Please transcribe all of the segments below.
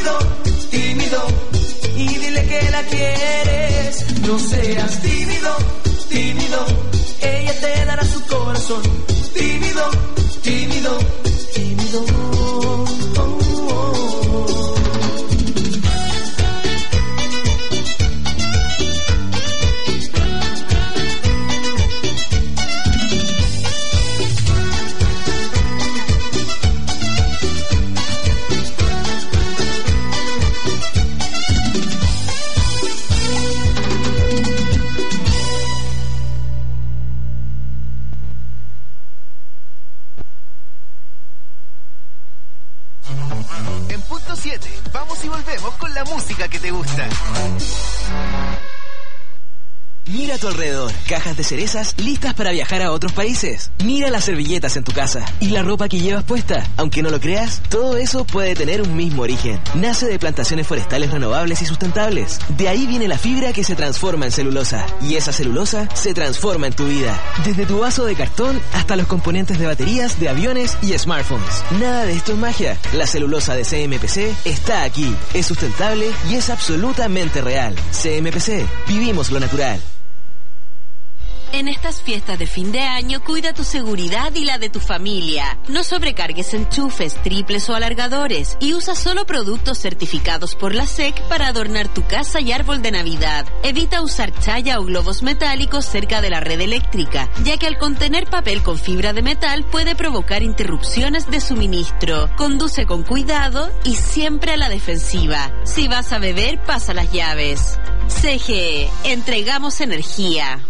tímido, tímido, y dile que la quieres. No seas tímido, tímido, ella te dará su corazón. Tímido, tímido, tímido. Vamos y volvemos con la música que te gusta. Mira a tu alrededor, cajas de cerezas listas para viajar a otros países. Mira las servilletas en tu casa y la ropa que llevas puesta. Aunque no lo creas, todo eso puede tener un mismo origen. Nace de plantaciones forestales renovables y sustentables. De ahí viene la fibra que se transforma en celulosa. Y esa celulosa se transforma en tu vida. Desde tu vaso de cartón hasta los componentes de baterías, de aviones y smartphones. Nada de esto es magia. La celulosa de CMPC está aquí. Es sustentable y es absolutamente real. CMPC, vivimos lo natural. En estas fiestas de fin de año, cuida tu seguridad y la de tu familia. No sobrecargues enchufes, triples o alargadores y usa solo productos certificados por la SEC para adornar tu casa y árbol de Navidad. Evita usar chaya o globos metálicos cerca de la red eléctrica, ya que al contener papel con fibra de metal puede provocar interrupciones de suministro. Conduce con cuidado y siempre a la defensiva. Si vas a beber, pasa las llaves. CGE, entregamos energía.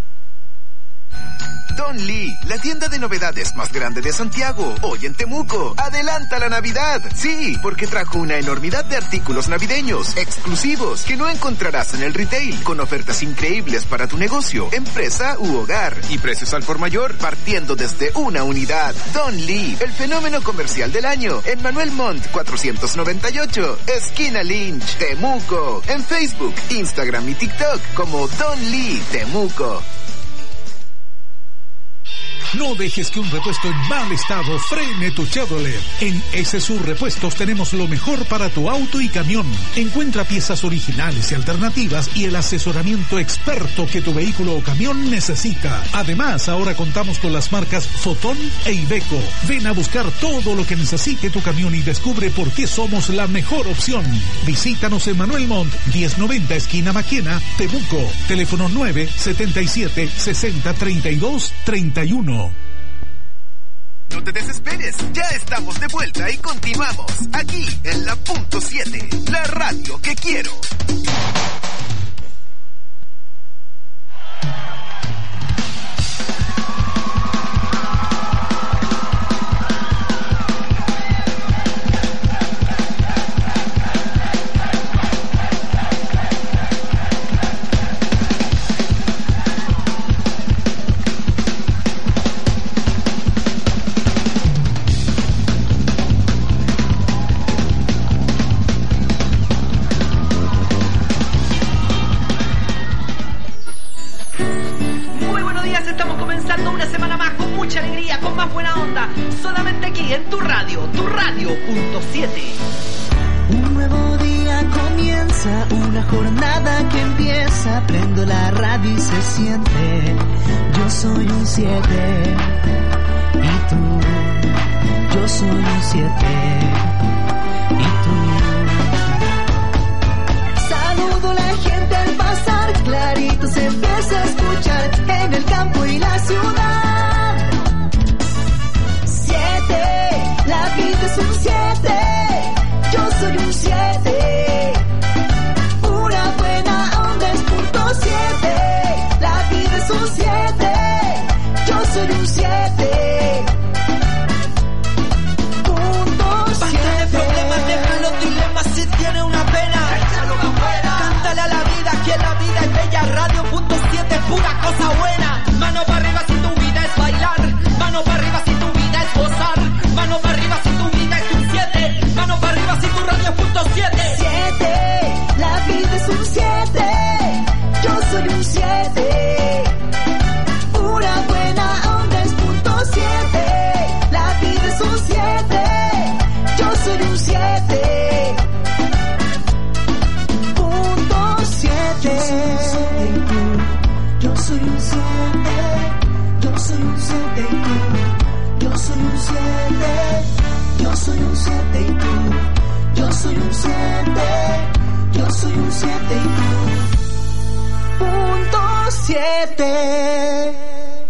Don Lee, la tienda de novedades más grande de Santiago, hoy en Temuco. ¡Adelanta la Navidad! Sí, porque trajo una enormidad de artículos navideños, exclusivos, que no encontrarás en el retail, con ofertas increíbles para tu negocio, empresa u hogar, y precios al por mayor, partiendo desde una unidad. Don Lee, el fenómeno comercial del año, en Manuel Montt 498, esquina Lynch, Temuco. En Facebook, Instagram y TikTok como Don Lee Temuco. No dejes que un repuesto en mal estado frene tu Chevrolet. En SSU Repuestos tenemos lo mejor para tu auto y camión. Encuentra piezas originales y alternativas y el asesoramiento experto que tu vehículo o camión necesita. Además, ahora contamos con las marcas Fotón e Iveco. Ven a buscar todo lo que necesite tu camión y descubre por qué somos la mejor opción. Visítanos en Manuel Montt, 1090 esquina Maquena, Temuco. Teléfono 977-6032-31. No te desesperes, ya estamos de vuelta y continuamos aquí en la Punto 7, la radio que quiero. Solamente aquí en tu radio Punto 7. Un nuevo día comienza, una jornada que empieza. Prendo la radio y se siente. Yo soy un 7 y tú. Yo soy un 7 y tú. Saludo a la gente al pasar, clarito se empieza a escuchar en el campo y la ciudad. La vida es un 7, yo soy un 7. Una buena onda es punto 7. La vida es un 7, yo soy un 7. Punto 7. Basta de problemas, deja los dilemas, si tiene una pena, échalo para afuera. Cántale a la vida, que la vida es bella. Radio Punto 7 es pura cosa buena. Mano para arriba si tu vida es bailar. Mano para arriba si tu vida es gozar. Mano para arriba si tu vida es un 7. Mano para arriba si tu radio es punto 7. 7, la vida es un 7. Yo soy un 7. Una buena onda es punto 7. La vida es un 7. Yo soy un 7. un 7 y tú, punto 7.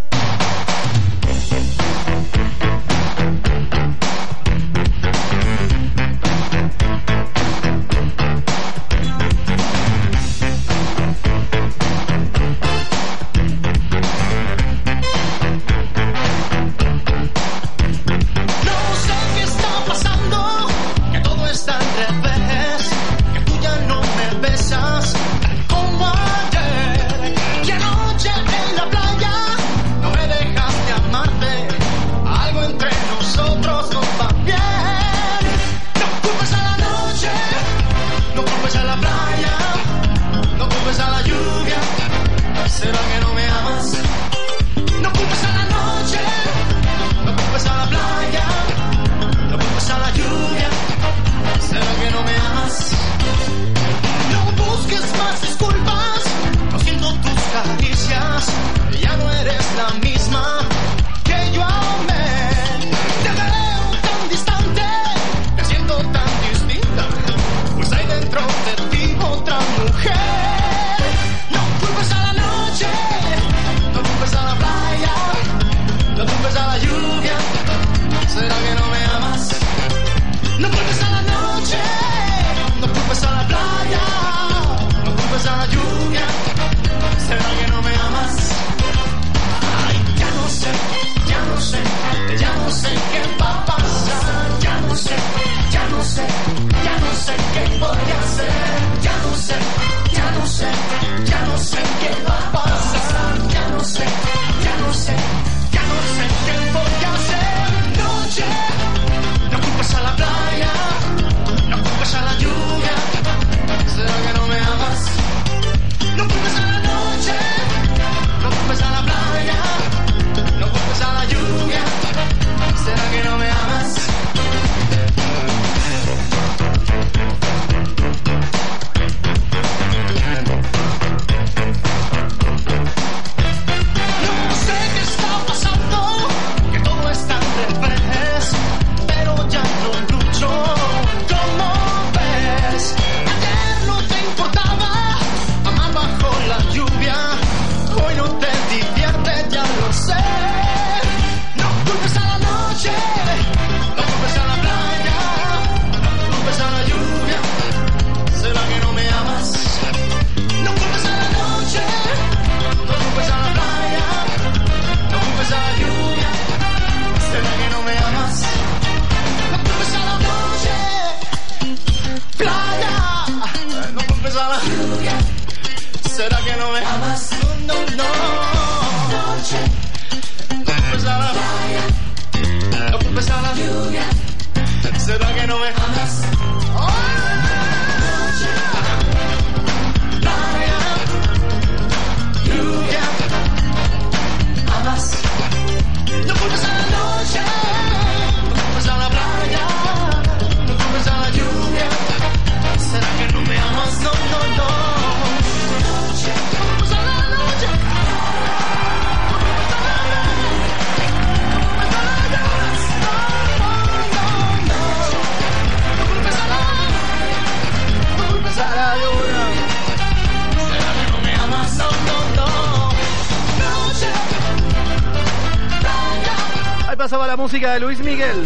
Música de Luis Miguel.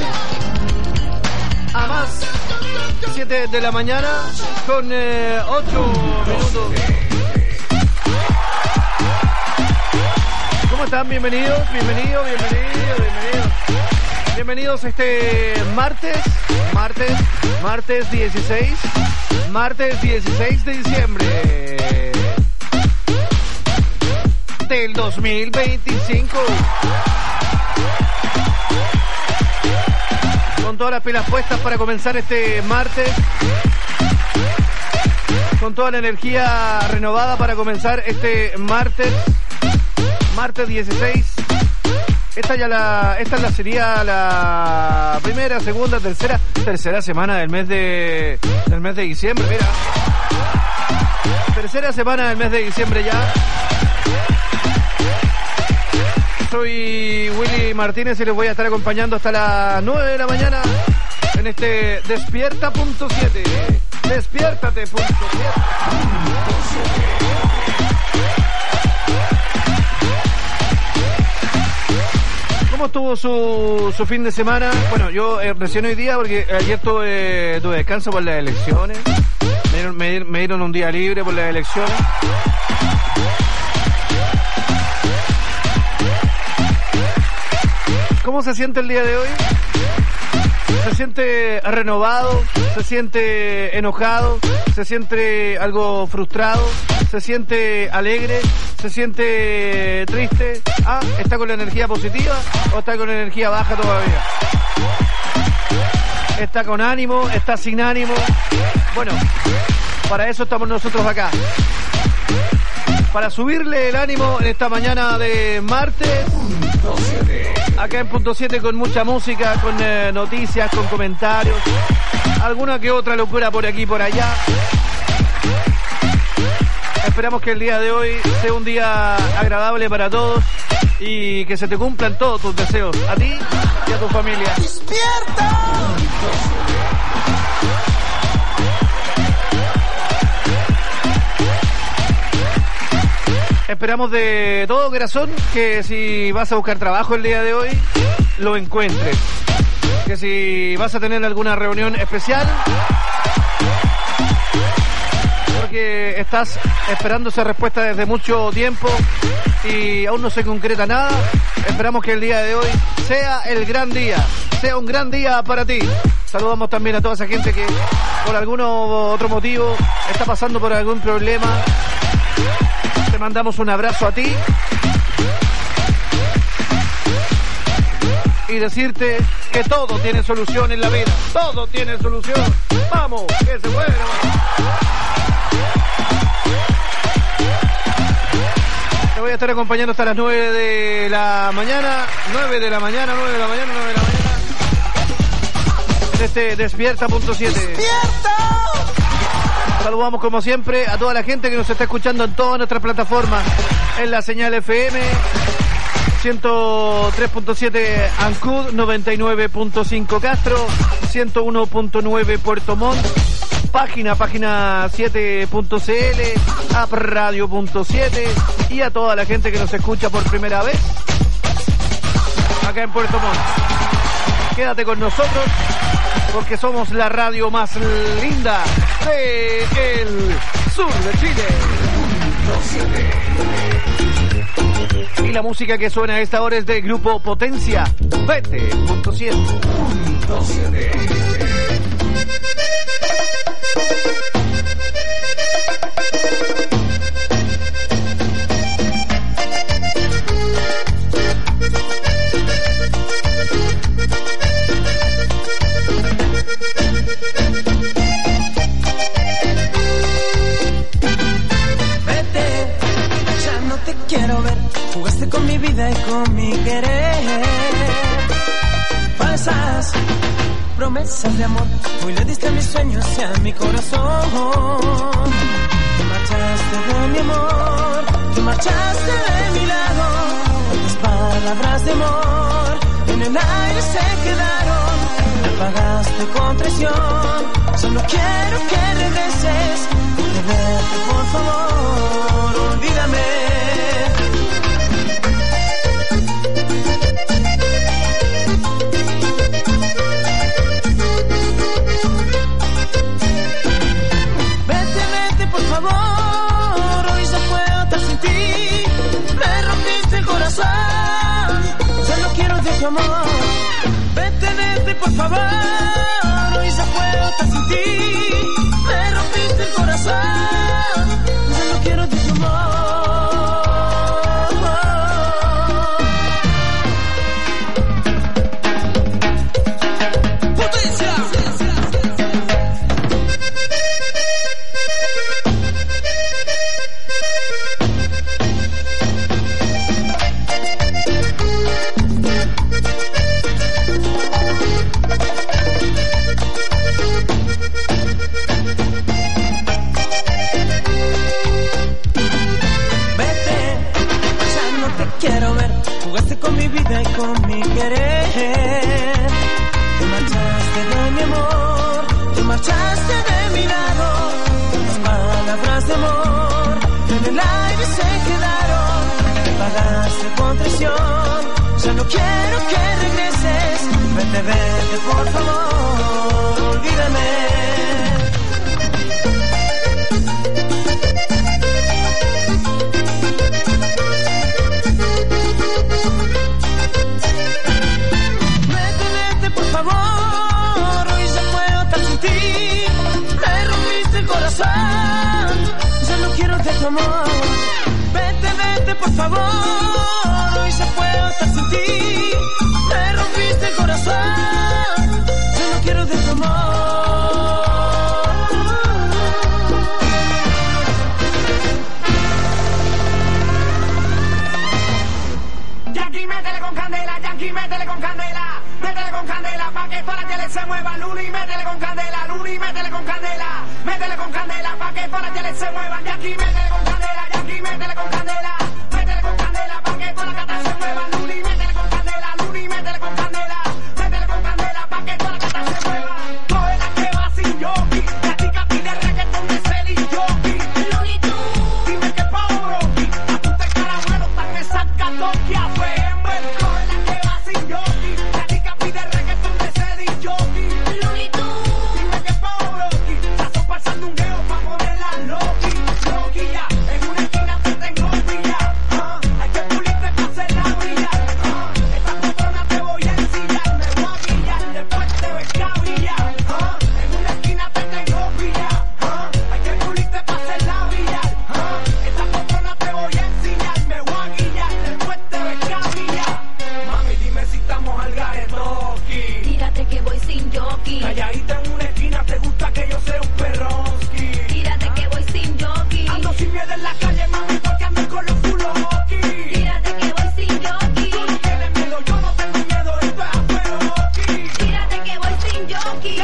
A más 7 de la mañana con 8 minutos. ¿Cómo están? Bienvenidos. Bienvenidos este martes 16 de diciembre del 2025. Con todas las pilas puestas para comenzar este martes, con toda la energía renovada para comenzar este martes 16. Esta sería la primera, segunda, tercera semana del mes de diciembre. Mira, tercera semana del mes de diciembre ya. Soy Willy Martínez y les voy a estar acompañando hasta las 9 de la mañana en este Despierta.7. Despiértate.7. ¿Cómo estuvo su fin de semana? Bueno, yo recién hoy día, porque ayer tuve descanso por las elecciones. Me dieron un día libre por las elecciones. ¿Cómo se siente el día de hoy? ¿Se siente renovado? ¿Se siente enojado? ¿Se siente algo frustrado? ¿Se siente alegre? ¿Se siente triste? ¿Está con la energía positiva o está con la energía baja todavía? ¿Está con ánimo? ¿Está sin ánimo? Bueno, para eso estamos nosotros acá. Para subirle el ánimo en esta mañana de martes. Acá en Punto 7 con mucha música, con noticias, con comentarios. Alguna que otra locura por aquí y por allá. Esperamos que el día de hoy sea un día agradable para todos y que se te cumplan todos tus deseos, a ti y a tu familia. ¡Despierta! Esperamos de todo corazón que si vas a buscar trabajo el día de hoy, lo encuentres. Que si vas a tener alguna reunión especial, porque estás esperando esa respuesta desde mucho tiempo y aún no se concreta nada, esperamos que el día de hoy sea el gran día, sea un gran día para ti. Saludamos también a toda esa gente que por algún otro motivo está pasando por algún problema. Te mandamos un abrazo a ti y decirte que todo tiene solución en la vida. Todo tiene solución. ¡Vamos! ¡Que se muera! Te voy a estar acompañando hasta las 9 de la mañana. 9 de la mañana. En este Despierta.7. ¡Despierta! Saludamos como siempre a toda la gente que nos está escuchando en todas nuestras plataformas. En la señal FM 103.7 Ancud, 99.5 Castro, 101.9 Puerto Montt, página 7.cl, app radio.7 y a toda la gente que nos escucha por primera vez acá en Puerto Montt. Quédate con nosotros porque somos la radio más linda del sur de Chile. Y la música que suena a esta hora es del grupo Potencia. Vete.7. Quiero ver, jugaste con mi vida y con mi querer. Falsas promesas de amor, hoy le diste a mis sueños y a mi corazón. Te marchaste de mi amor, te marchaste de mi lado. Tantas palabras de amor en el aire se quedaron. Me pagaste con traición, solo quiero que regreses. Vete, por favor, olvídame. Amor, vete, por favor, hoy se fue otra sin ti, me rompiste el corazón, ya no quiero de tu amor. ¡Potencia! Quiero ver, jugaste con mi vida y con mi querer. Te marchaste de mi amor, te marchaste de mi lado. Solo quiero que regreses. Vete, vete, por favor, olvídame. Vete, vete, por favor, hoy se puedo estar sin ti. Me rompiste el corazón, solo quiero de tu amor. Vete, vete, por favor, hoy se puedo estar sin ti. Me rompiste el corazón, solo quiero de tu amor. Yankee, métele con candela, Yankee, métele con candela. Métele con candela, pa' que toda la tele se mueva. Luli, métele con candela, Luli, métele con candela. Métele con candela, pa' que toda la tele se mueva. Yankee, métele con candela, Yankee, métele con candela. Métele con candela, pa' que toda la cata se mueva. Luli, métele con candela, Luli, métele con candela. Métele con candela, pa' que toda la cata se mueva. Coge la que va sin jockey. La chica pide reggaetón de Celi jockey. Luli, tú, dime que Pavarotti. Apunta el caramelo, tan exacta, Tokia, Fember. Coge la que va sin jockey. La chica pide reggaetón de Celi jockey. Luli, tú, dime que Pavarotti. Paso para el sandungueo pa' ponerla Loki. Loki ya, en una esquina te tengo pilla. Hay que pulirte pa' hacerla brillar. Esta patrona te voy a ensillar. Me voy a guillar, después te ves cabrillar. En una esquina te tengo pilla. Hay que pulirte pa' hacerla brillar. Esta patrona te voy a ensillar. Me voy a guillar, después te ves cabrillar. Mami, dime si estamos al garetoki. Tírate que voy sin jockey. Calladita en una esquina, te gusta que yo sea un perronski. Tírate que voy sin jockey. Ando sin miedo en la calle, mami, porque ando con los fuloki. Tírate que voy sin jockey. Tú no tienes miedo, yo no tengo miedo, esto es afueroki. Tírate que voy sin jockey.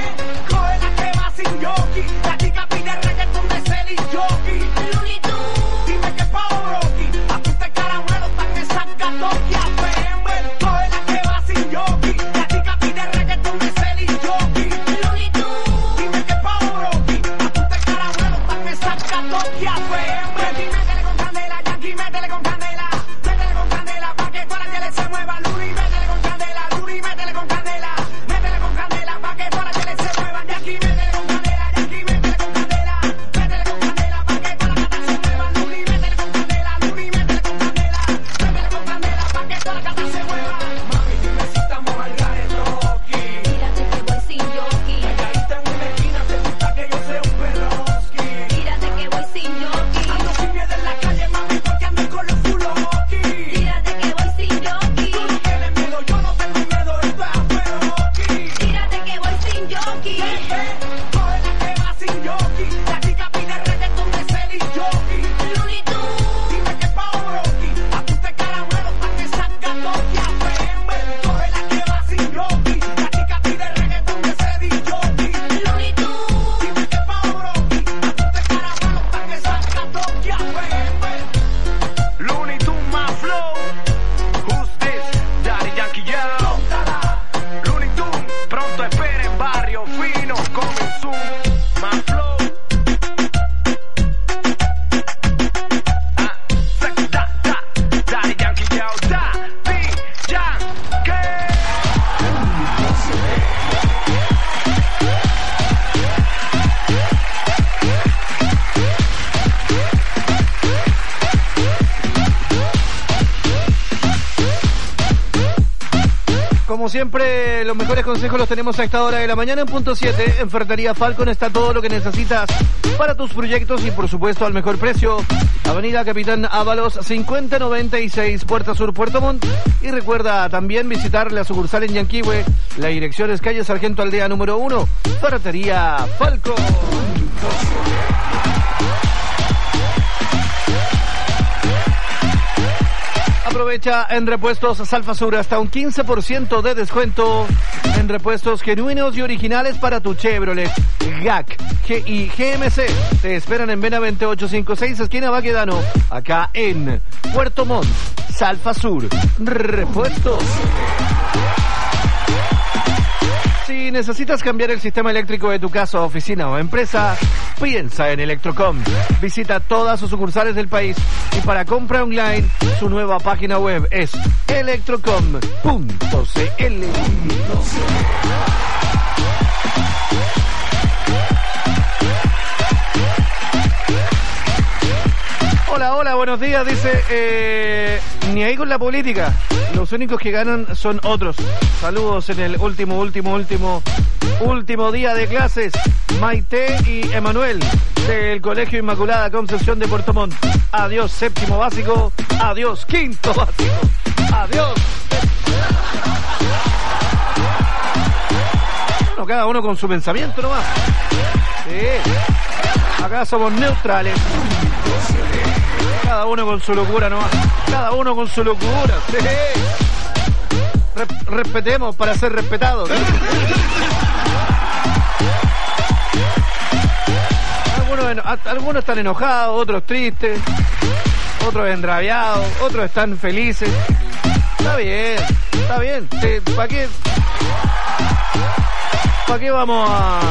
Coge la que va sin jockey. La chica pide reggaetón de Celi jockey. Luli, tú, Dime que Pavarotti. Apunta el caramelo, tan exacta, Tokia, Fember. Coge la que va sin jockey. La chica pide reggaetón de Celi jockey. Luli, tú, Dime que Pavarotti. Apunta el caramelo, tan exacta, Tokia, Fember. Yankee, métele con candela, Yankee, métele con candela. Métele con candela, pa' que toda la tele se mueva. Luli, métele con candela, Luli, métele con candela. Métele con candela, pa' que toda la tele se mueva. Yankee, métele con candela, Yankee, métele con candela. Métele con candela, pa' que toda la cata se mueva. Luli, métele con candela, Luli, métele con candela. Métele con candela, pa' que toda la cata se mueva. Mami, dime si estamos al garetoki. tírate que voy sin jockey. Calladita en una esquina, te gusta que yo sea un perronski. Tírate que voy sin jockey. Ando sin miedo en la calle, mami, porque ando con los fuloki. Tírate que voy sin jockey. Tú no tienes miedo, yo no tengo miedo, esto es afueroki. Tírate que voy sin jockey. Coge la que va sin jockey. La chica pide reggaetón de Celi jockey. Luli, tú, Dime que Pavarotti. Apunta el caramelo, tan exacta, Tokia, Fember. Coge la que va sin jockey. La chica pide reggaetón de Celi jockey. Luli, tú, Dime que Pavarotti. Apunta el caramelo, tan exacta, Tokia, Fember. Looney Tunes, my flow. Who's this? Daddy Yankee, yo. Looney Tunes, pronto esperen, barrio fino, coming soon. My flow. Daddy Yankee, yo. Daddy Yankee. Como siempre, los mejores consejos los tenemos a esta hora de la mañana en punto 7. En Ferretería Falcon está todo lo que necesitas para tus proyectos y por supuesto al mejor precio. Avenida Capitán Ábalos 5096, Puerta Sur, Puerto Montt. Y recuerda también visitar la sucursal en Yanquihue. La dirección es calle Sargento Aldea número 1, Ferretería Falcon. Aprovecha en Repuestos Salfasur hasta un 15% de descuento en repuestos genuinos y originales para tu Chevrolet, GAC y GMC. Te esperan en Benavente 856, esquina Baquedano, acá en Puerto Montt. Salfasur, Repuestos. Si Si necesitas cambiar el sistema eléctrico de tu casa, oficina o empresa, piensa en Electrocom. Visita todas sus sucursales del país y para compra online, su nueva página web es electrocom.cl. Hola, hola, buenos días, dice, ni ahí con la política, los únicos que ganan son otros. Saludos en el último día de clases, Maite y Emanuel, del Colegio Inmaculada Concepción de Puerto Montt. Adiós, séptimo básico, adiós, quinto básico, adiós. Bueno, cada uno con su pensamiento nomás. Sí, acá somos neutrales. Cada uno con su locura nomás. Cada uno con su locura. Sí. Respetemos para ser respetados. Algunos están enojados, otros tristes, otros enrabiados, otros están felices. Está bien, está bien. ¿Para qué vamos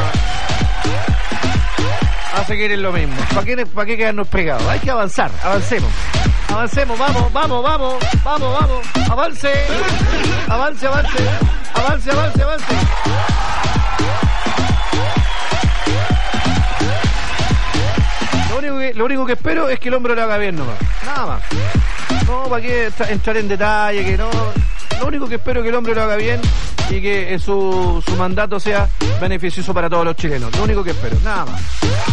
a seguir en lo mismo? ¿Para qué quedarnos pegados? Hay que avanzar, avancemos, vamos, avance. Lo único que espero es que el hombre lo haga bien nomás, nada más. No, ¿para qué entrar en detalle? Que no. Lo único que espero es que el hombre lo haga bien y que su mandato sea beneficioso para todos los chilenos. Lo único que espero, nada más.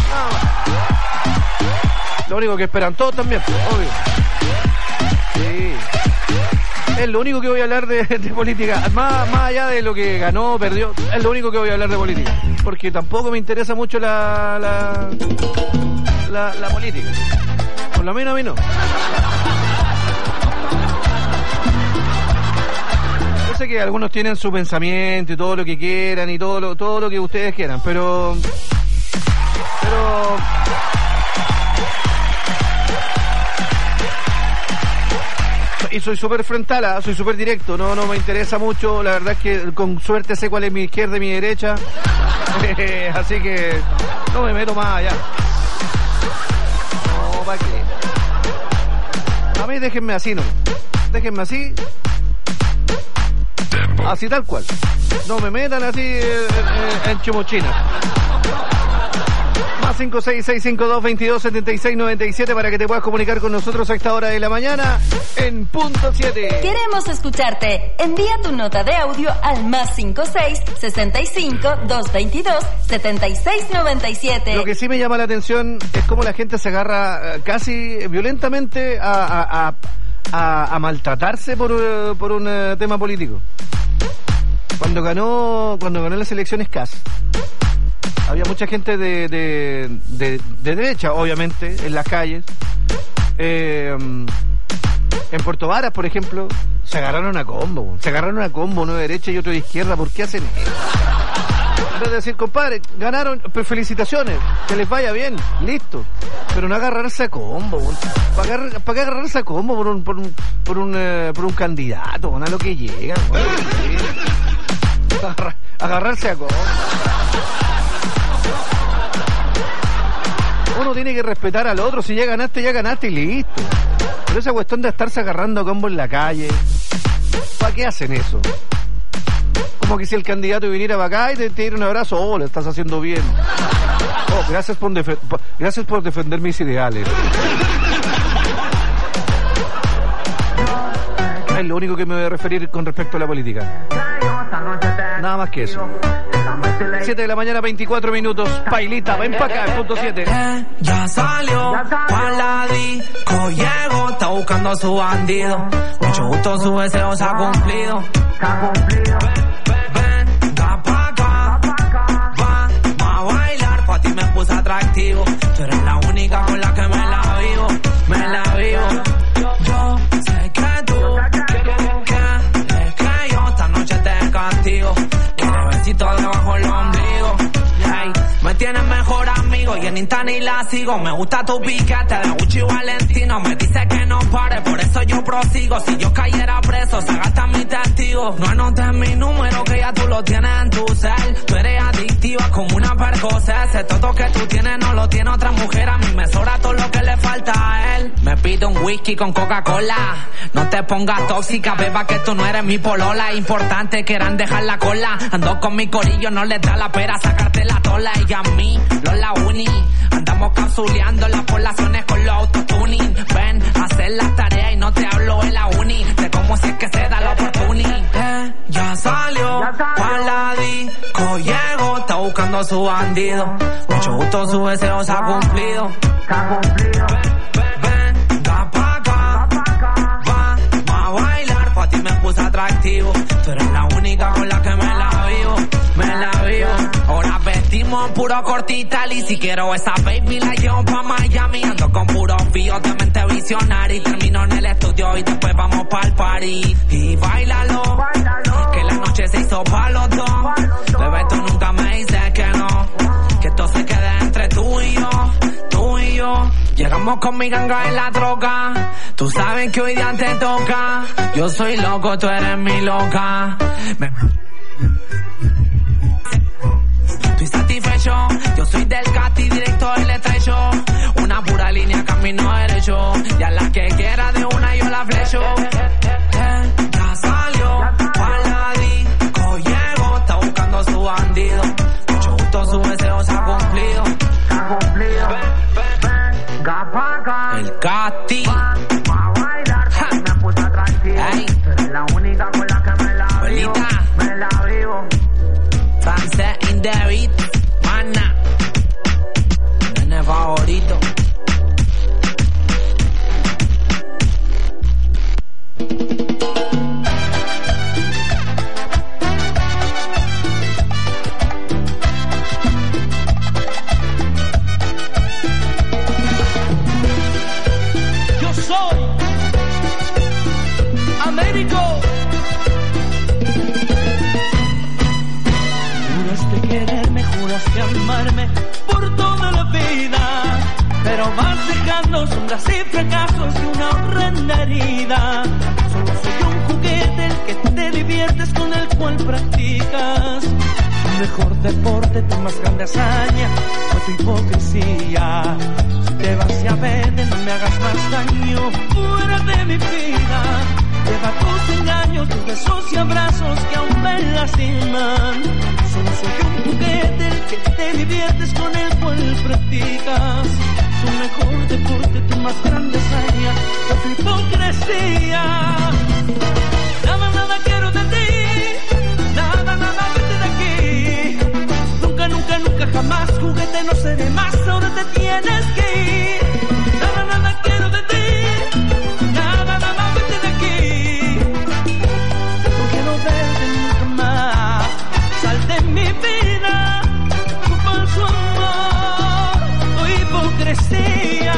Lo único que esperan todos también, obvio. Sí. Es lo único que voy a hablar de política. Más allá de lo que ganó, perdió, es lo único que voy a hablar de política. Porque tampoco me interesa mucho la política. Por lo menos a mí no. Yo sé que algunos tienen su pensamiento y todo lo que quieran y todo lo que ustedes quieran, pero y soy súper frontal, soy súper directo, no me interesa mucho, la verdad es que con suerte sé cuál es mi izquierda y mi derecha, así que no me meto más allá. No, ¿para qué? A mí déjenme así, no. Déjenme así tal cual. No me metan así en chimochina. Más 56652227697 para que te puedas comunicar con nosotros a esta hora de la mañana en punto 7. Queremos escucharte. Envía tu nota de audio al más 56-252-7697. Lo que sí me llama la atención es cómo la gente se agarra casi violentamente a maltratarse por un tema político. Cuando ganó las elecciones Kast, había mucha gente de derecha, obviamente, en las calles. En Puerto Varas, por ejemplo, se agarraron a combo, uno de derecha y otro de izquierda. ¿Por qué hacen eso? En vez de decir, compadre, ganaron, pues felicitaciones, que les vaya bien, listo. Pero no agarrarse a combo. ¿Para qué agarrarse a combo por un candidato? A lo que llega. Agarrarse a combo. Uno tiene que respetar al otro. Si ya ganaste y listo. Pero esa cuestión de estarse agarrando a combo en la calle, ¿para qué hacen eso? Como que si el candidato viniera para acá y te diera un abrazo, le estás haciendo bien. Gracias por defender mis ideales. Es lo único que me voy a referir con respecto a la política. Nada más que eso. 7 de la mañana, 24 minutos. Pailita, ven para acá, punto 7. Ya salió, pa' la disco llegó, está buscando a su bandido. Mucho gusto, su deseo se ha cumplido. Venga pa' acá, vamos a bailar, pa' ti me puse atractivo. Tú eres la única con la que me la vivo. Yo sé que tú quieres que yo esta noche te castigo. Quiero besito debajo el ombligo. Hey, me tienes mejor amigo contigo y en Insta ni la sigo. Me gusta tu piquete de Gucci Valentino. Me dice que no pare, por eso yo prosigo. Si yo cayera preso, se gasta mi testigo. No anotes mi número que ya tú lo tienes en tu cel. Tú eres adictiva como una Percocet. Todo que tú tienes no lo tiene otra mujer. A mí me sobra todo lo que le falta a él. Me pido un whisky con Coca-Cola. No te pongas tóxica, beba, que tú no eres mi polola. Importante quieran dejar la cola. Ando con mi corillo, no les da la pera sacarte la tola. Y a mí, la uni. Andamos capsuleando las poblaciones con los autotuning. Ven, a hacer las tareas y no te hablo en la uni. De cómo si es que se da la oportunidad. Ya salió, pa' la disco llegó, está buscando a su bandido. Mucho gusto, su deseo se ha cumplido. Venga pa' acá, vamos a bailar, pa' ti me puse atractivo. Tú eres la única con la que me la vivo. Ahora vestimos puro cortital y si quiero esa baby la llevo pa' Miami. Ando con puros fíos de mente visionaria y termino en el estudio y después vamos pa'l party. Y bailalo, que la noche se hizo pa' los dos. Bebé, tú nunca me dices que no, que esto se quede entre tú y yo. Llegamos con mi ganga en la troca. Tú sabes que hoy día te toca. Yo soy loco, tú eres mi loca. Estoy satisfecho, yo soy del Cati, directo del estrecho. Una pura línea, camino derecho. Y a la que quiera de una yo la flecho. Ya salió, pa' la disco llegó, está buscando a su bandido. Mucho gusto, su deseo se ha cumplido. El Cati. Ey, la única con la que me la vivo. Me la vivo. Sunset in the beat, mana. Nene favorito. Yo soy Américo. Juraste quererme, juraste amarme por toda la vida, pero vas dejando sombras y fracasos y una horrenda herida. Solo soy un juguete el que te diviertes, con el cual practicas tu mejor deporte, tu más grande hazaña fue tu hipocresía. Si te vas, ya vete, no me hagas más daño, fuera de mi vida. Lleva tus engaños, tus besos y abrazos que aún me lastiman. Solo soy un juguete el que te diviertes, con el cual practicas tu mejor deporte, tu más grande hazaña fue tu hipocresía. Nada quiero de ti, nada, vete de aquí. Nunca, jamás juguete no seré más, ahora te tienes que ir. Nada quiero de ti, nada, vete de aquí. No quiero verte nunca más, sal de mi vida, tu falso amor, tu hipocresía.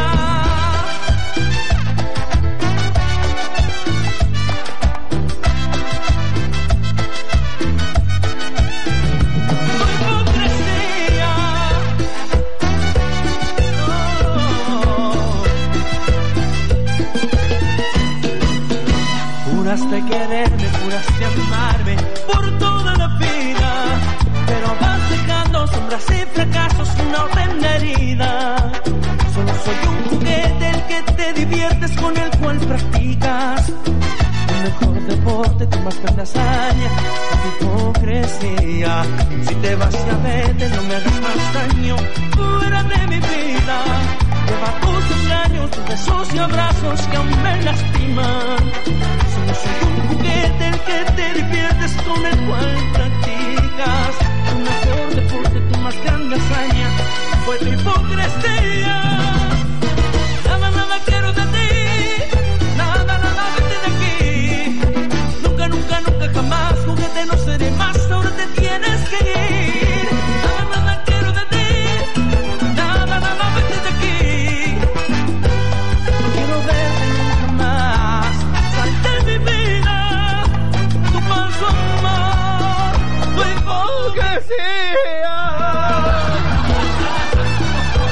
Juraste quererme, juraste amarme por toda la vida, pero vas dejando sombras y fracasos y una horrenda herida. Solo soy un juguete el que te diviertes, con el cual practicas tu mejor deporte, tu más grande hazaña, tu hipocresía. Si te vas, ya vete, no me hagas más daño, fuera de mi vida. Lleva tus engaños, tus besos y abrazos que aún me lastiman. Solo soy un juguete el que te diviertes, con el cual practicas tu mejor deporte, tu más grande hazaña fue tu hipocresía. Nada quiero de ti, nada, vete de aquí. Nunca, jamás juguete no seré más, ahora te tienes que ir. Nada quiero de ti, nada, vete de aquí. No quiero verte nunca más, sal de mi vida, tu falso amor, tu hipocresía.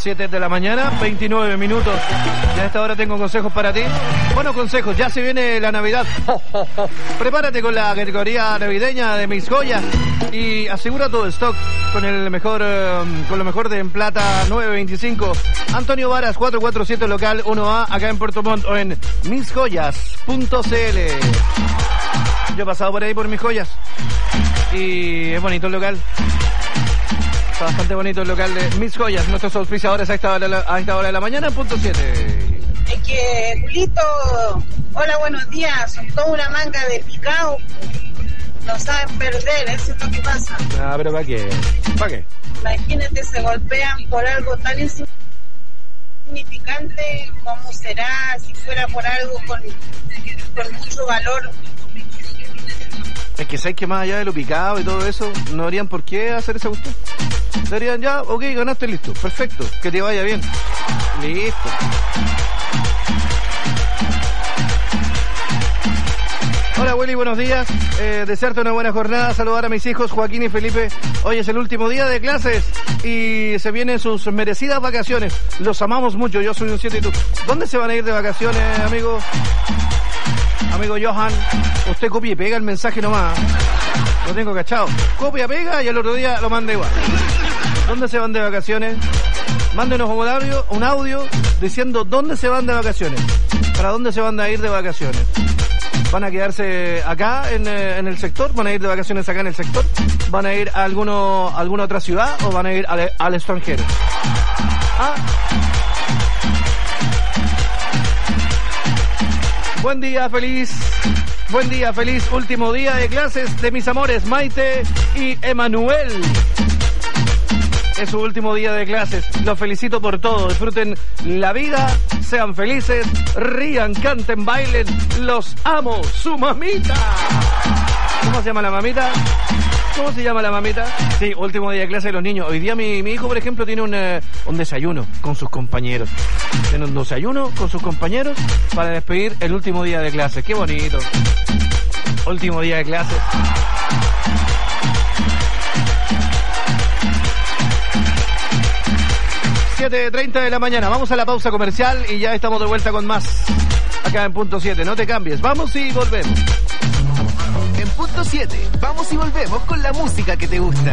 7 de la mañana, 29 minutos. Y a esta hora tengo consejos para ti. Buenos consejos, ya se viene la Navidad. Prepárate con la categoría navideña de Mis Joyas y asegura tu stock con el mejor, con lo mejor de En Plata 925. Antonio Varas 447 local 1A acá en Puerto Montt o en misjoyas.cl. Yo he pasado por ahí por Mis Joyas y es bonito el local. Está bastante bonito el local de Mis Joyas, nuestros auspiciadores a esta hora de la mañana en punto 7. Es que, Julito, hola, buenos días, son toda una manga de picao, no saben perder, eso es lo que pasa. Ah, pero ¿para qué? ¿Para qué? Imagínate, se golpean por algo tan insignificante, ¿cómo será si fuera por algo con mucho valor? Es que sabes que más allá de lo picado y todo eso, no harían por qué hacer esa cuestión. Darían ya, ok, ganaste, listo, perfecto, que te vaya bien. Listo. Hola Willy, buenos días. Desearte una buena jornada, saludar a mis hijos Joaquín y Felipe. Hoy es el último día de clases y se vienen sus merecidas vacaciones. Los amamos mucho, yo soy un 7 y tú. ¿Dónde se van a ir de vacaciones, amigo? Amigo Johan, usted copia y pega el mensaje nomás. Lo tengo cachado. Copia, pega y el otro día lo manda igual. ¿Dónde se van de vacaciones? Mándenos un audio diciendo dónde se van de vacaciones. ¿Para dónde se van a ir de vacaciones? ¿Van a quedarse acá en el sector? ¿Van a ir de vacaciones acá en el sector? ¿Van a ir a alguna otra ciudad o van a ir al extranjero? ¿Ah? Buen día, feliz último día de clases de mis amores Maite y Emanuel. Es su último día de clases. Los felicito por todo. Disfruten la vida, sean felices, rían, canten, bailen. Los amo, su mamita. ¿Cómo se llama la mamita? ¿Cómo se llama la mamita? Sí, último día de clase de los niños. Hoy día mi hijo, por ejemplo, tiene un desayuno con sus compañeros. Tiene un desayuno con sus compañeros para despedir el último día de clase. ¡Qué bonito! Último día de clases. 7:30 de la mañana. Vamos a la pausa comercial y ya estamos de vuelta con más. Acá en punto 7. No te cambies. Vamos y volvemos. En punto 7, vamos y volvemos con la música que te gusta.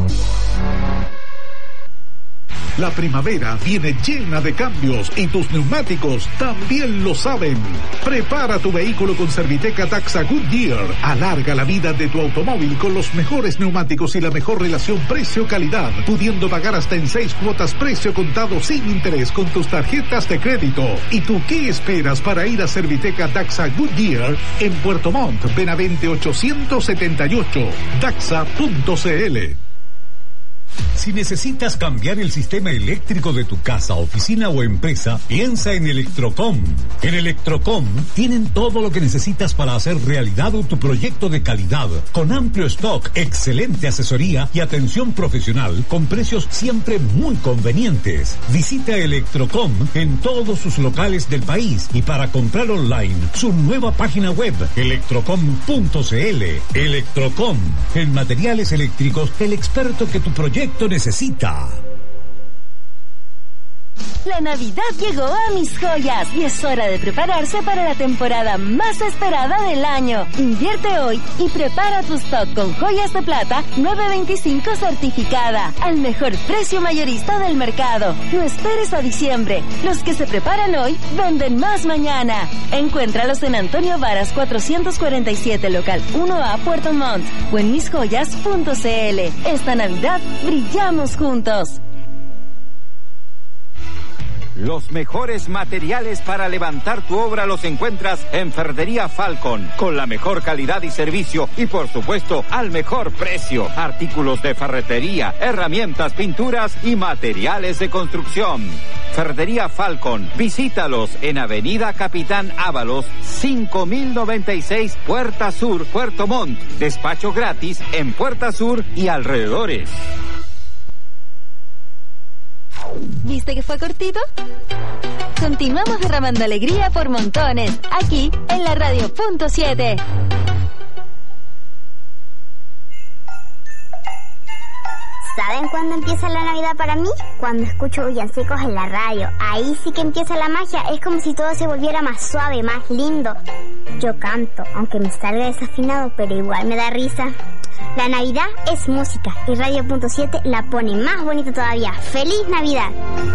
La primavera viene llena de cambios y tus neumáticos también lo saben. Prepara tu vehículo con Serviteca Daxa Goodyear. Alarga la vida de tu automóvil con los mejores neumáticos y la mejor relación precio-calidad, pudiendo pagar hasta en 6 cuotas precio contado sin interés con tus tarjetas de crédito. ¿Y tú qué esperas para ir a Serviteca Daxa Goodyear en Puerto Montt, Benavente 878, daxa.cl? Si necesitas cambiar el sistema eléctrico de tu casa, oficina o empresa, piensa en Electrocom. En Electrocom tienen todo lo que necesitas para hacer realidad tu proyecto de calidad, con amplio stock, excelente asesoría y atención profesional, con precios siempre muy convenientes. Visita Electrocom en todos sus locales del país y para comprar online, su nueva página web, electrocom.cl. Electrocom, en materiales eléctricos, el experto que tu proyecto necesita. La Navidad llegó a Mis Joyas y es hora de prepararse para la temporada más esperada del año. Invierte hoy y prepara tu stock con joyas de plata 925 certificada al mejor precio mayorista del mercado. No esperes a diciembre. Los que se preparan hoy venden más mañana. Encuéntralos en Antonio Varas 447 local 1A Puerto Montt o en misjoyas.cl. Esta Navidad brillamos juntos. Los mejores materiales para levantar tu obra los encuentras en Ferretería Falcon, con la mejor calidad y servicio y por supuesto al mejor precio. Artículos de ferretería, herramientas, pinturas y materiales de construcción. Ferretería Falcon, visítalos en Avenida Capitán Ábalos, 5096, Puerta Sur, Puerto Montt. Despacho gratis en Puerta Sur y alrededores. ¿Viste que fue cortito? Continuamos derramando alegría por montones, aquí en la radio punto 7. ¿Saben cuándo empieza la Navidad para mí? Cuando escucho villancicos en la radio. Ahí sí que empieza la magia. Es como si todo se volviera más suave, más lindo. Yo canto, aunque me salga desafinado, pero igual me da risa. La Navidad es música y Radio.7 la pone más bonita todavía. ¡Feliz Navidad!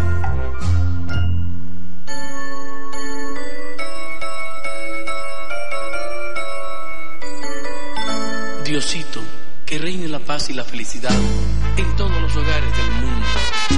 Diosito, que reine la paz y la felicidad en todos los hogares del mundo.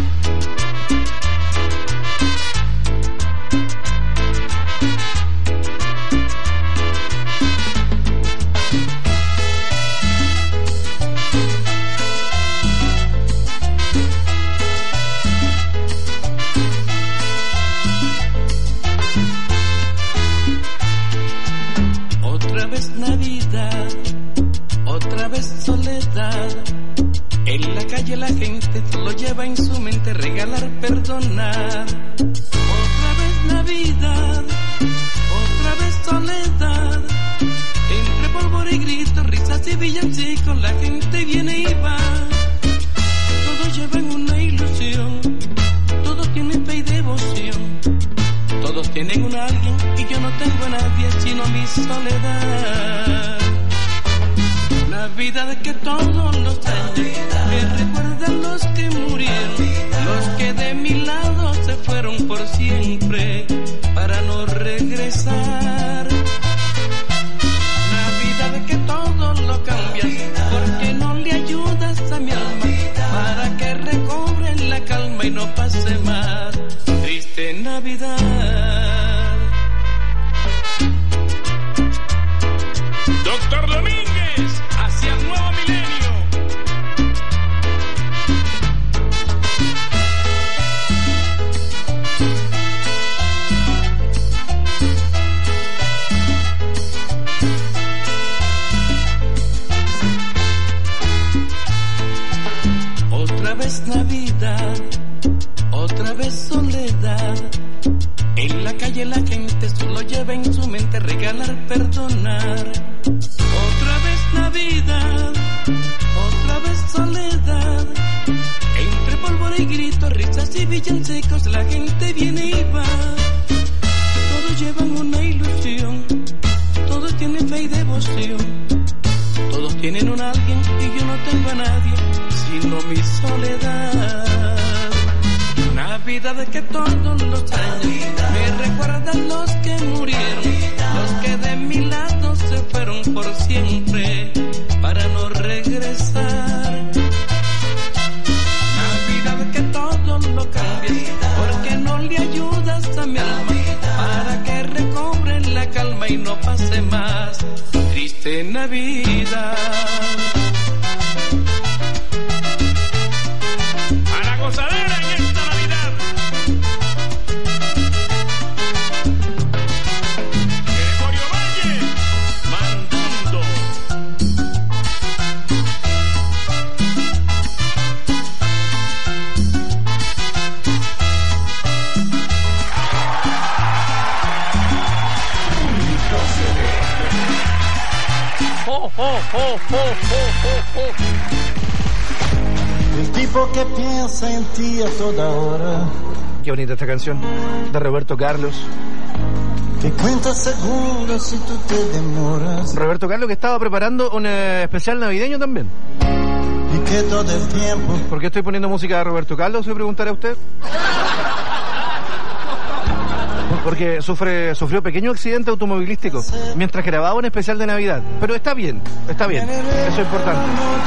Otra vez Navidad, otra vez soledad. En la calle la gente lo lleva en su mente, regalar, perdonar. Otra vez Navidad, otra vez soledad. Entre polvo y gritos, risas y villancicos, la gente viene y va. Todos llevan una ilusión, todos tienen fe y devoción. Todos tienen un alguien y yo no tengo a nadie sino mi soledad. Navidad que todos los años me recuerdan los que murieron, los que de mi lado se fueron por siempre para no regresar. Navidad que todo lo cambias porque no le ayudas a mi alma para que recobre la calma y no pase más. Triste Navidad. Doctor Domínguez, hacia el nuevo milenio. Otra vez Navidad, otra vez soledad. En la calle la gente solo lleva en su mente regalar, perdonar. Otra vez Navidad, otra vez soledad. Entre polvo y gritos, risas y villancicos, la gente viene y va. Todos llevan una ilusión, todos tienen fe y devoción. Todos tienen un alguien y yo no tengo a nadie sino mi soledad. Navidad que todos los años me recuerdan los que murieron, los que de mi lado se fueron por siempre para no regresar. Navidad que todo lo cambias porque no le ayudas a mi alma para que recobre la calma y no pase más. Triste Navidad. A la gozadera en esta Navidad. Gregorio Valle, mandando. Oh, oh, oh, oh, oh, oh. El tipo que piensa en ti a toda hora. Qué bonita esta canción de Roberto Carlos. Que cuenta seguro si tú te demoras. Roberto Carlos que estaba preparando un especial navideño también. Y que todo el tiempo. ¿Por qué estoy poniendo música de Roberto Carlos? Se preguntará usted. Porque sufrió pequeño accidente automovilístico mientras grababa un especial de Navidad. Pero está bien, eso es importante.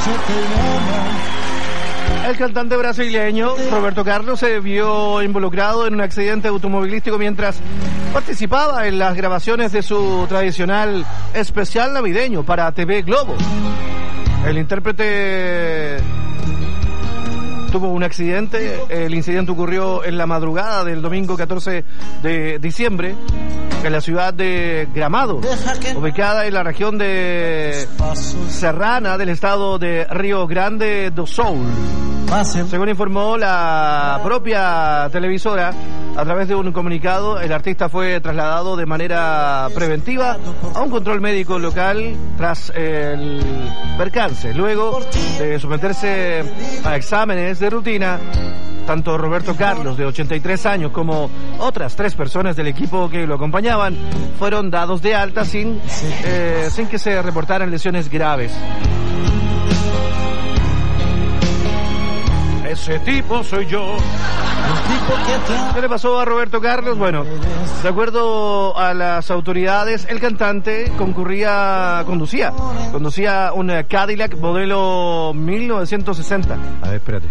El cantante brasileño Roberto Carlos se vio involucrado en un accidente automovilístico mientras participaba en las grabaciones de su tradicional especial navideño para TV Globo. El intérprete tuvo un accidente. El incidente ocurrió en la madrugada del domingo 14 de diciembre en la ciudad de Gramado, ubicada en la región de Serrana del estado de Río Grande do Sul. Según informó la propia televisora, a través de un comunicado, el artista fue trasladado de manera preventiva a un control médico local tras el percance. Luego de someterse a exámenes de rutina, tanto Roberto Carlos, de 83 años, como otras 3 personas del equipo que lo acompañaban, fueron dados de alta sin que se reportaran lesiones graves. Ese tipo soy yo. ¿Qué le pasó a Roberto Carlos? Bueno, de acuerdo a las autoridades, el cantante conducía un Cadillac modelo 1960. A ver, espérate.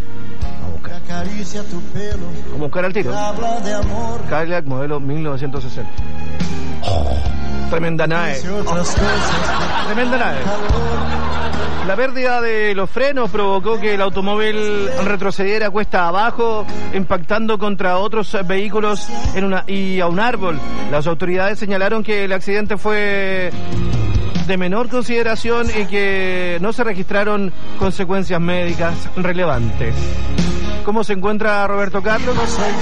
Vamos a buscar al tiro. Cadillac modelo 1960. Tremenda nave. Tremenda nave. La pérdida de los frenos provocó que el automóvil retrocediera cuesta abajo, impactando contra otros vehículos y a un árbol. Las autoridades señalaron que el accidente fue de menor consideración y que no se registraron consecuencias médicas relevantes. ¿Cómo se encuentra Roberto Carlos?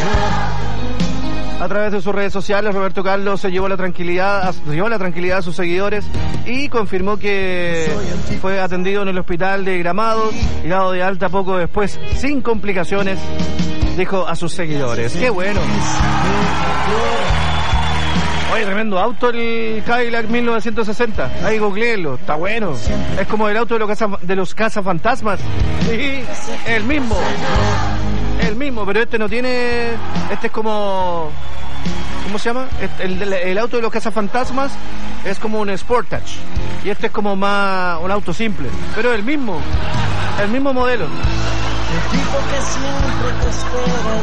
A través de sus redes sociales, Roberto Carlos se llevó la tranquilidad a sus seguidores y confirmó que fue atendido en el hospital de Gramados y dado de alta poco después, sin complicaciones, dijo a sus seguidores. ¡Qué bueno! Oye, tremendo auto el Cadillac 1960. Ahí googleelo, está bueno. Es como el auto de los cazafantasmas. Sí, el mismo. El mismo, pero este no tiene... Este es como... ¿Cómo se llama? El auto de los cazafantasmas es como un Sportage. Y este es como más un auto simple. Pero el mismo modelo. El tipo que siempre te espera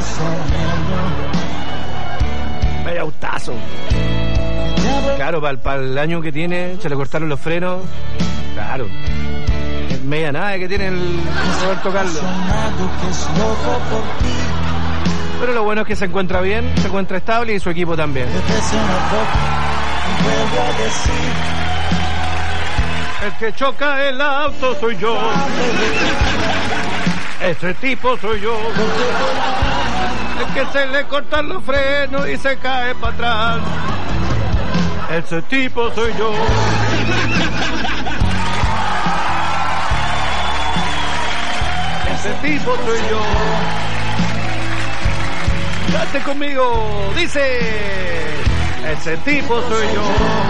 soñando. Vaya autazo. Claro, para el año que tiene, se le cortaron los frenos. Claro. Media nave que tiene el Roberto Carlos. Pero lo bueno es que se encuentra bien, se encuentra estable y su equipo también. El que choca el auto soy yo. Ese tipo soy yo. El que se le cortan los frenos y se cae para atrás. Ese tipo soy yo. Ese tipo soy yo. Date conmigo, dice. Ese tipo soy yo.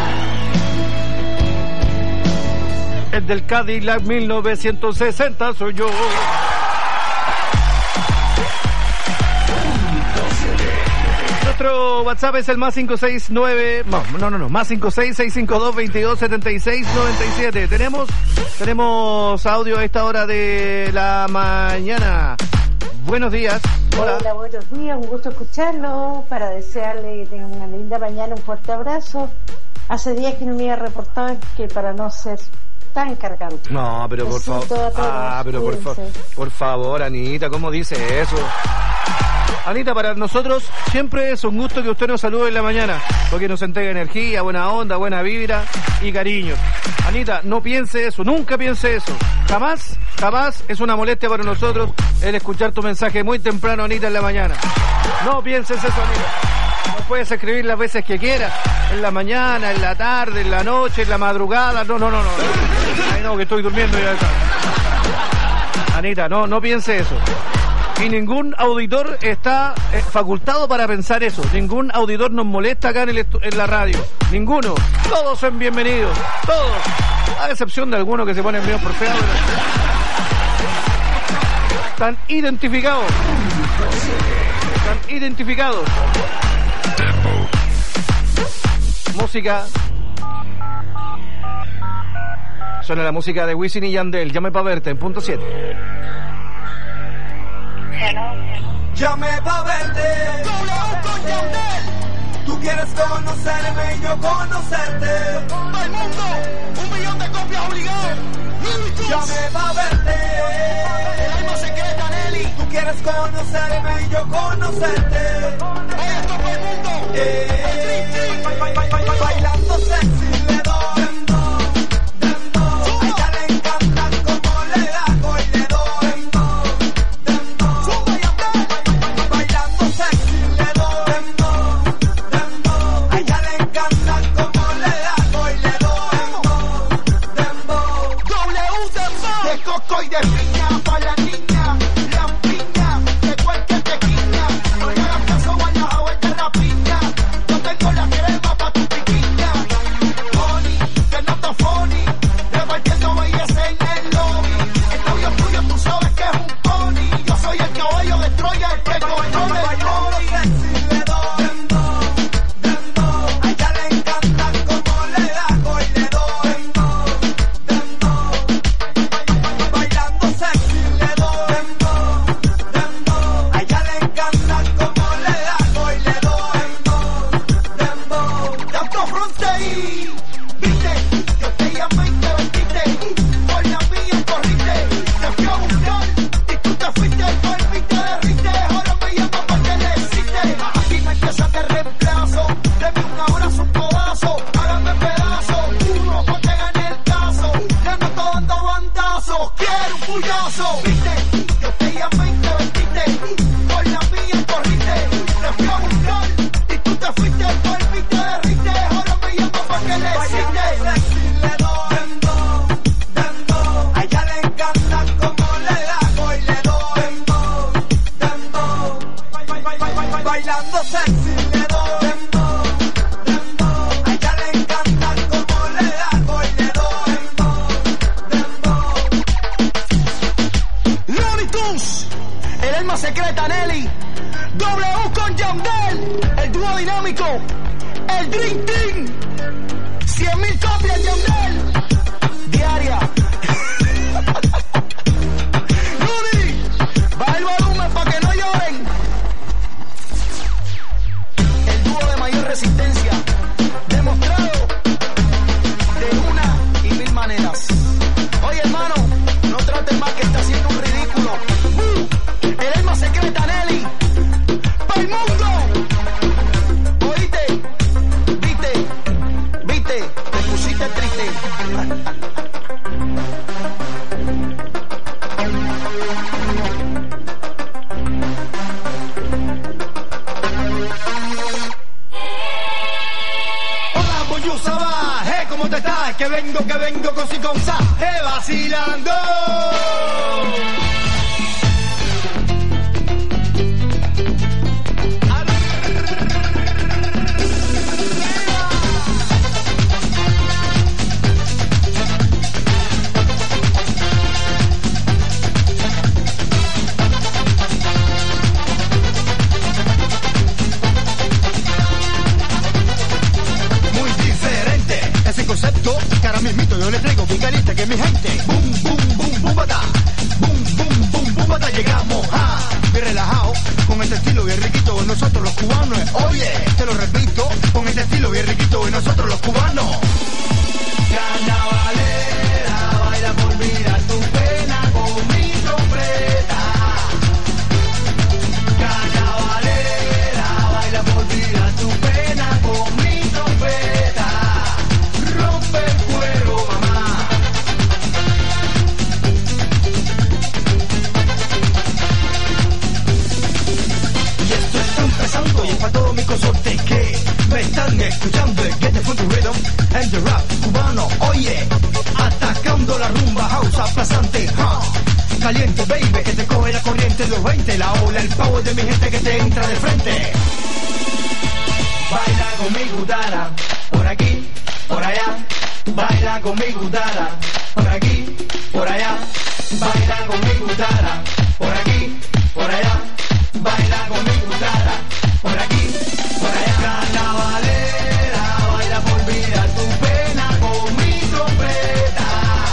El del Cadillac 1960 soy yo. Nuestro WhatsApp es el más 569, más 56652227697. Tenemos audio a esta hora de la mañana. Buenos días. Hola. Hola, buenos días, un gusto escucharlo, para desearle que tenga una linda mañana, un fuerte abrazo. Hace días que no me había reportado, que para no ser tan cargante. No, pero por favor. Por favor, Anita, ¿cómo dice eso? Anita, para nosotros siempre es un gusto que usted nos salude en la mañana, porque nos entrega energía, buena onda, buena vibra y cariño. Anita, no piense eso, nunca piense eso. Jamás es una molestia para nosotros el escuchar tu mensaje muy temprano, Anita, en la mañana. No pienses eso, Anita. Nos puedes escribir las veces que quieras, en la mañana, en la tarde, en la noche, en la madrugada. No. Ay, no, que estoy durmiendo ya. Anita, no piense eso. Y ningún auditor está facultado para pensar eso. Ningún auditor nos molesta acá en la radio. Ninguno. Todos son bienvenidos. Todos. A excepción de algunos que se ponen medio por feo. Están identificados. Música. Suena la música de Wisin y Yandel. Llame pa' verte en punto 7. Llame pa' verte. Tú quieres conocerme y yo conocerte. Al mundo, 1 millón de copias obligadas. Llame pa' verte. El alma secreta, Nelly. Tú quieres conocerme y yo conocerte. Oye, esto fue el mundo. Bailando sexy le doy. A ella le encanta como le hago y le doy. coco y de piña, pa' la niña, la piña, de cualquier tequilla. No le hagas caso, vaya a ver de la piña. Yo tengo la crema pa' tu piquiña. Honey, que no está funny, repartiendo belleza en el lobby. El novio tuyo tú sabes que es un pony. Yo soy el caballo de Troya, el que controla el lobby. El Dream Team, 100.000 copias de Yandel, diaria. Rudy, baja el volumen pa' que no lloren. El dúo de mayor resistencia, demostrado de una y mil maneras. Oye hermano, no trates más que está haciendo un ridículo. El alma secreta Nelly, pa'l mundo. Te pusiste triste. Hola, Boyusaba, ¿cómo te estás? Que vengo con si con sa, vacilando. Concepto, que ahora mismito yo le traigo bien caliente que mi gente. Boom, boom, boom, boom, bata. Boom, boom, boom, boom, bata. Llegamos a bien relajado, con este estilo bien riquito de nosotros los cubanos. Oye, te lo repito, con este estilo bien riquito de nosotros los cubanos. Carnavalera, baila por olvidar tu pena con mi trompeta. Carnavalera, baila por olvidar tu pena con mi trompeta. Rompe el cuero, mamá. Y esto está empezando y es para todos mis consortes que me están escuchando. El Get the Funky Rhythm and the Rap cubano. Oye, atacando la rumba house aplazante. Caliente, baby, que te coge la corriente de los 20. La ola, el power de mi gente que te entra de frente. Baila con mi gutara, por aquí, por allá. Baila con mi gutara, por aquí, por allá. Baila con mi gutara, por aquí, por allá. Baila con mi gutara, por aquí, por allá. Carnavalera, baila por olvidar tu pena con mi trompeta.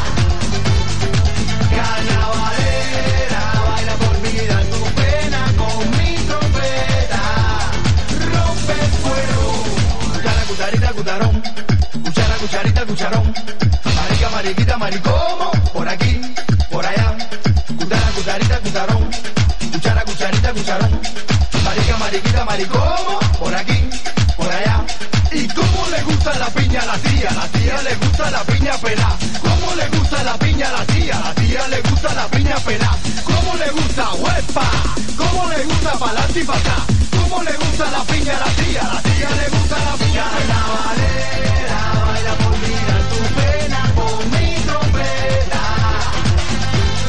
Carnavalera, baila por olvidar tu pena con mi trompeta. Rompe el fuego, cuchara, cucharita, cucharón. Cuchara, cucharita, cucharón. Marica, mariquita, maricomo. Por aquí, por allá. Cuchara, cucharita, cucharón. Cuchara, cucharita, cucharón. Marica, mariquita, maricomo. Por aquí, por allá. ¿Y cómo le gusta la piña a la tía? La tía le gusta la piña pelá. ¿Cómo le gusta la piña a la tía? La tía le gusta la piña pelá. ¿Cómo le gusta huepa? ¿Cómo le gusta pa'lante y pa' acá? ¿Cómo le gusta la piña a la tía? La tía le gusta la piña pelá. Carnavalera, baila por olvidar tu pena con mi trompeta.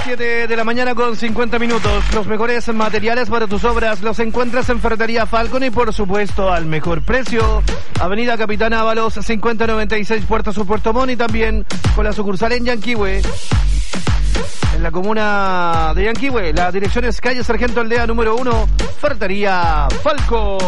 7 de la mañana con 50 minutos. Los mejores materiales para tus obras los encuentras en Ferretería Falcon y por supuesto al mejor precio. Avenida Capitán Ábalos 5096 Puerto Sur, Puerto Montt, y también con la sucursal en Yanquihue, en la comuna de Yanquihue. La dirección es calle Sargento Aldea número 1, Ferretería Falcon.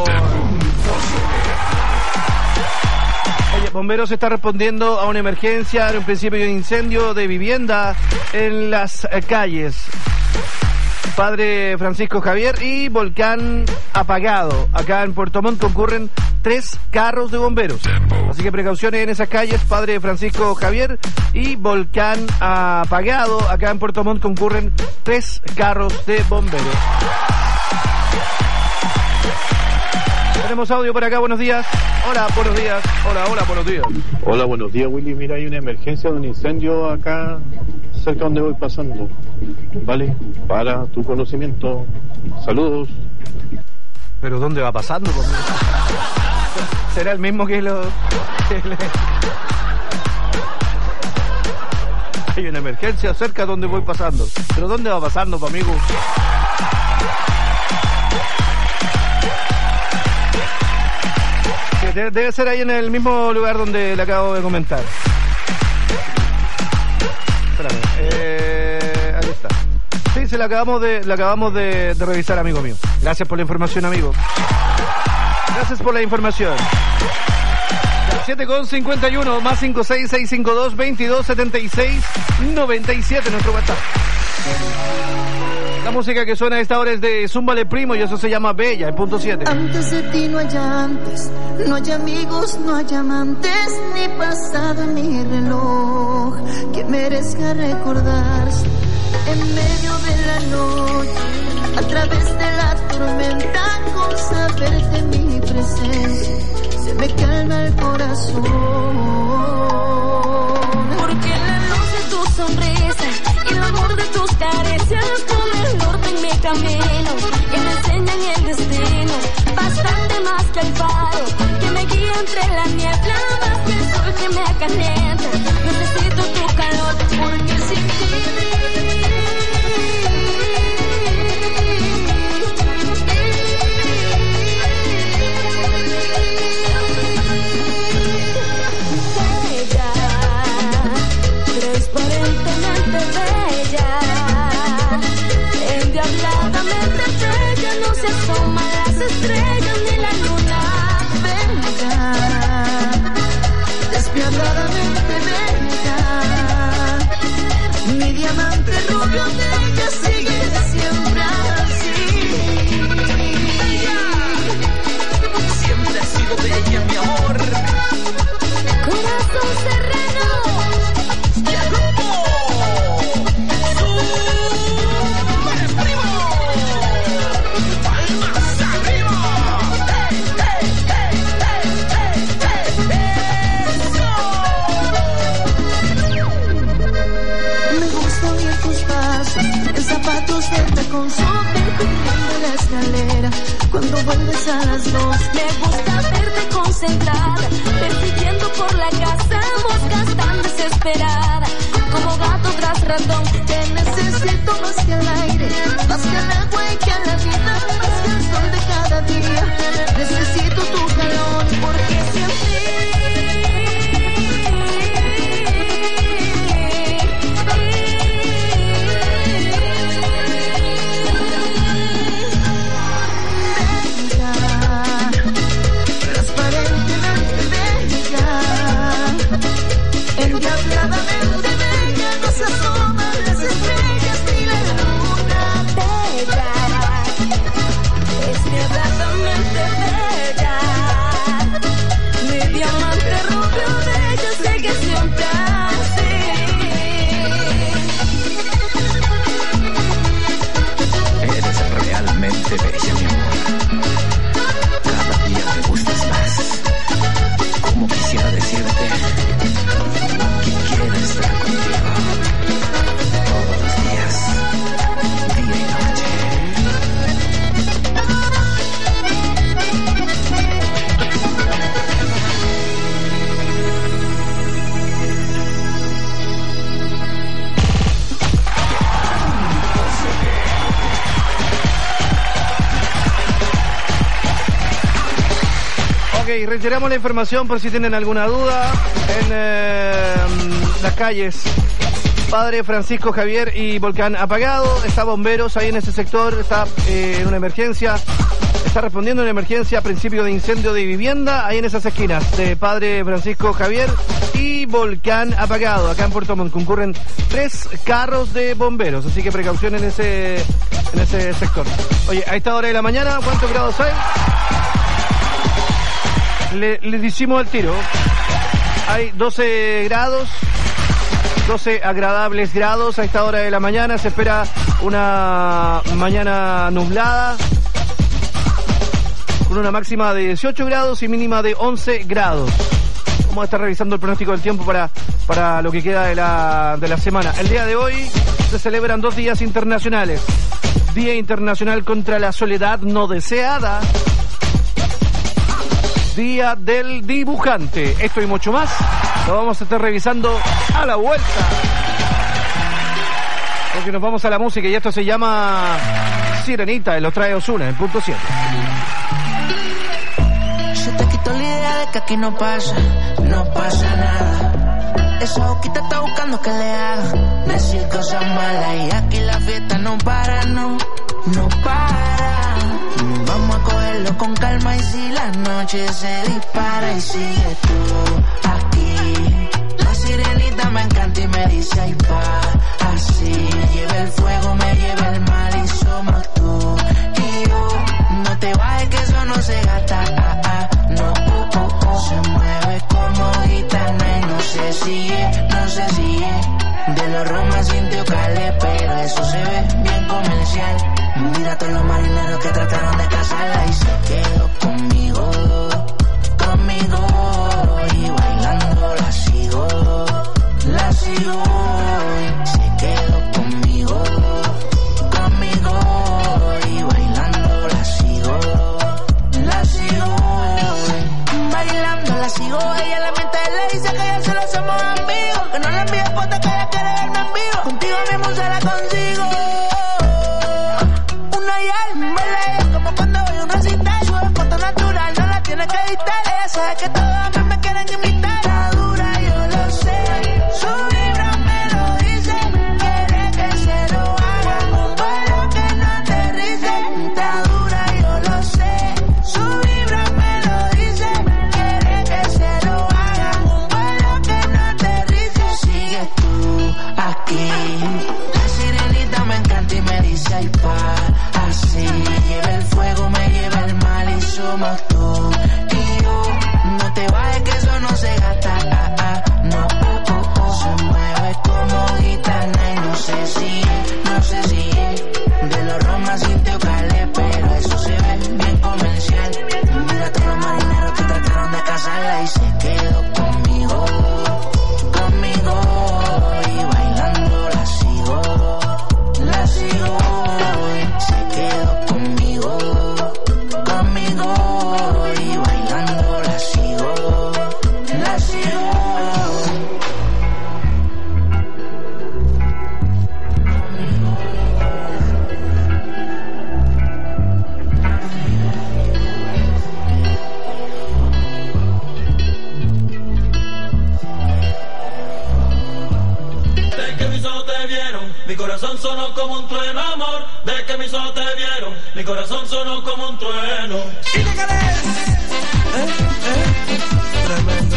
Bomberos está respondiendo a una emergencia, en un principio de un incendio de vivienda en las calles Padre Francisco Javier y Volcán Apagado. Acá en Puerto Montt concurren 3 carros de bomberos, así que precauciones en esas calles, Padre Francisco Javier y Volcán Apagado. Acá en Puerto Montt concurren 3 carros de bomberos. Tenemos audio por acá, buenos días. Hola, buenos días. Hola, buenos días. Hola, buenos días, Willy. Mira, hay una emergencia de un incendio acá cerca donde voy pasando. Vale, para tu conocimiento. Saludos. ¿Pero dónde va pasando? ¿Será el mismo que lo...? Hay una emergencia cerca donde voy pasando. ¿Pero dónde va pasando, amigo? Debe ser ahí en el mismo lugar donde le acabo de comentar. Espérame, ahí está. Sí, se la acabamos de revisar, amigo mío. Gracias por la información, amigo. Gracias por la información. 7:51 más 56652227697 nuestro WhatsApp. La música que suena a esta hora es de Zúmbale Primo y eso se llama Bella, en punto 7. Antes de ti no hay antes, no hay amigos, no hay amantes, ni pasado en mi reloj que merezca recordarse. En medio de la noche, a través de la tormenta, con saberte mi presencia, se me calma el corazón. Porque la luz de tu sonrisa y el amor de tus caricias en mi camino y me enseñan el destino, bastante más que el faro que me guía entre la niebla, más que el sol que me calienta. Necesito tu calor porque sin ti bella, transparentemente bella, endiabladamente bella, no se asoman las estrellas ni la luna bella, despiadadamente bella, mi diamante rubio bella sigue siempre así. Siempre ha sido bella, mi amor. Corazón serrano. Zapatos de tacón súper cubriendo la escalera cuando vuelves a las 2. Me gusta verte concentrada, persiguiendo por la casa moscas tan desesperada, como gato tras ratón. Te necesito más que el aire, más que el agua y que la vida, más que el sol de cada día. Necesito tu calor porque siempre endiabladamente bella, no se asoman las estrellas ni la luna. reiteramos la información por si tienen alguna duda. En las calles Padre Francisco Javier y Volcán Apagado, está bomberos ahí en ese sector, está en una emergencia, está respondiendo a una emergencia a principio de incendio de vivienda ahí en esas esquinas de Padre Francisco Javier y Volcán Apagado. Acá en Puerto Montt concurren 3 carros de bomberos, así que precaución en ese sector. Oye, a esta hora de la mañana, ¿cuántos grados hay? Le decimos al tiro. Hay 12 grados, 12 agradables grados a esta hora de la mañana. Se espera una mañana nublada con una máxima de 18 grados y mínima de 11 grados. Vamos a estar revisando el pronóstico del tiempo para lo que queda de la semana. El día de hoy se celebran 2 días internacionales. Día Internacional contra la Soledad No Deseada. Día del Dibujante. Esto y mucho más lo vamos a estar revisando a la vuelta. Porque nos vamos a la música y esto se llama Sirenita y lo trae Ozuna en punto 7. Se te quitó la idea de que aquí no pasa nada. Esa boquita está buscando que le haga decir cosas malas y aquí la fiesta no para, no para. Vamos a cogerlo con calma y si la noche se dispara y sigue tú aquí. La sirenita me encanta y me dice ay pa, así. Lleva el fuego, me lleva el mal y somos tú y yo. No te bajes que eso no se gasta, no. Se mueve como gitana y no sé si es de los romas indiocales, pero eso se ve bien comercial. Mira a todos los marineros que trataron de casarla y se quedó conmigo y bailando la sigo se quedó conmigo y bailando la sigo bailando la sigo. Ella la mente le dice que ya se lo hacemos amigos, que no le envíe fotos que ella quiere verme en vivo, contigo mismo se la consigo. Como cuando voy a un recital, sube foto natural, no la tienes que editar. Ella sabe que todos a mí me quieren imitar. Está dura, yo lo sé, su vibra me lo dice. Quiere que se lo haga un vuelo que no aterrice. Está dura, yo lo sé, su vibra me lo dice. Quiere que se lo haga un vuelo que no aterrice. Sigues tú aquí. La sirenita me encanta y me dice ay pa, así. Lleva el fuego, me lleva el mal y somos tú y yo. No te bajes que eso no se gasta, no. Se mueve como gitana y no sé si de los romas indiocales, pero eso se ve bien comercial. Mira a todos los marineros que trataron de casarla y se quedó conmigo y bailando la sigo se quedó conmigo y bailando la sigo De que mis ojos te vieron, mi corazón sonó como un trueno, amor. De que mis ojos te vieron, mi corazón sonó como un trueno. Y de que tremendo.